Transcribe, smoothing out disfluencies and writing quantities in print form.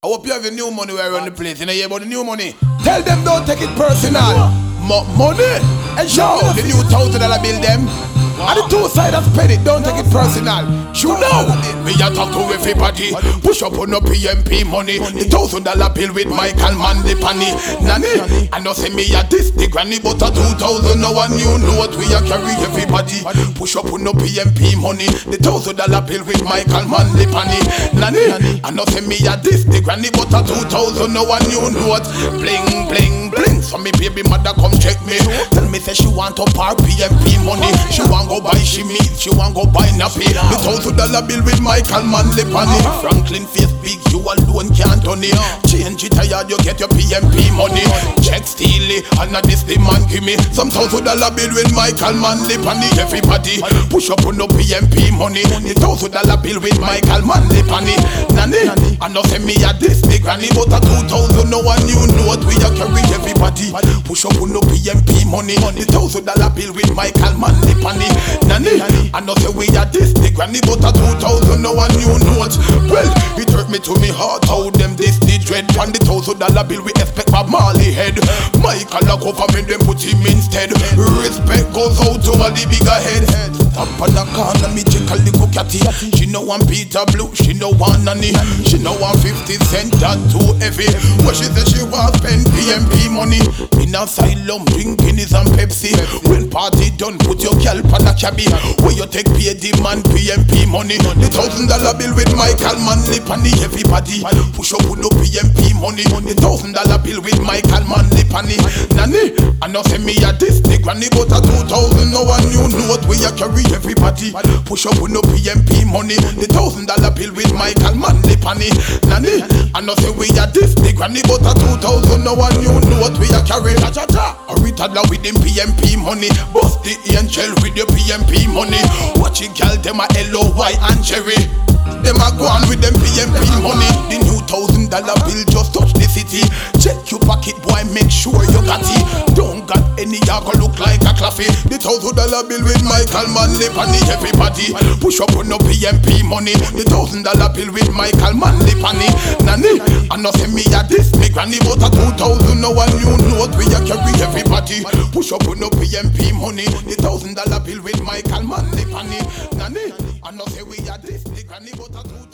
I hope you have your new money where you run the place. You know, you about the new money. Tell them don't take it personal. Money. And show the new $1,000 bill them. And the two sides of spend it, don't take it personal. You know, me a talk to everybody. Push up on no PMP money. The $1,000 bill with Michael Mandipani. Nanny, I know say me a this the granny, but a 2,000 no one you know what we a carry everybody. Push up on no PMP money. The $1,000 bill with Michael Mandipani. Nanny, I know say me a this the granny, but a 2,000 no one you know what. Bling bling bling. So me baby mother come check me. Tell me say she want to park PMP money. She want go buy she meat, she want go buy nappy. The $1,000 bill with Michael Mandipani. Franklin face big, you alone can't done it. Change it tired, you get your PMP money. Check steely, and not this the man give me some $1,000 bill with Michael Mandipani. Everybody push up on no PMP money. The $1,000 bill with Michael Mandipani. Nanny, I know say me a this the granny, but a 2,000 no one you know what we a carry everybody. Push up on no PMP money. The $1,000 bill with Michael Mandipani. Nanny, I know say we are this the granny, but a 2,000 no one you know it. Well, it hurt me to me heart how them this the dread. On the $1,000 bill we expect Bob Marley head. Michael a government them put him instead. Respect goes out to all the bigger head. Top on the corner me check a little catty. She know one Peter Blue, she know one Nanny. She know one 50 cent that too heavy. But she said she want spend PMP money. In asylum drink Guinness and Pepsi. When party done put your girl on a cabby. Where you take pay the man PMP money. The $1,000 bill with Michael Mandipani. Everybody push up with no PMP money. The $1,000 bill with Michael Mandipani. Nanny, I know say me a this the granny, but a 2,000 no one you know what we a carry everybody. Push up with no PMP money. The $1,000 bill with Michael Mandipani. Nanny, I know say we a this the granny, but a 2,000 no one you know what we a carry. A retardler with them PMP money. Bust the angel with your PMP money. Watch it girl, them a LOY and Jerry. Them a go on with them PMP money. The new $1,000 bill just touch the city. Check your pocket boy, make sure you got it. Don't got any ya go look like a claffy. The $1,000 bill with Michael Mandipani. Everybody push up on no PMP money. The $1,000 bill with Michael Mandipani. Nanny, I know say me a this me granny, but a 2,000 no one you know what we a carry everybody. Push up on no PMP money. The $1,000 bill with Michael Mandipani. Nanny, I know say we a this the granny, but a 2,000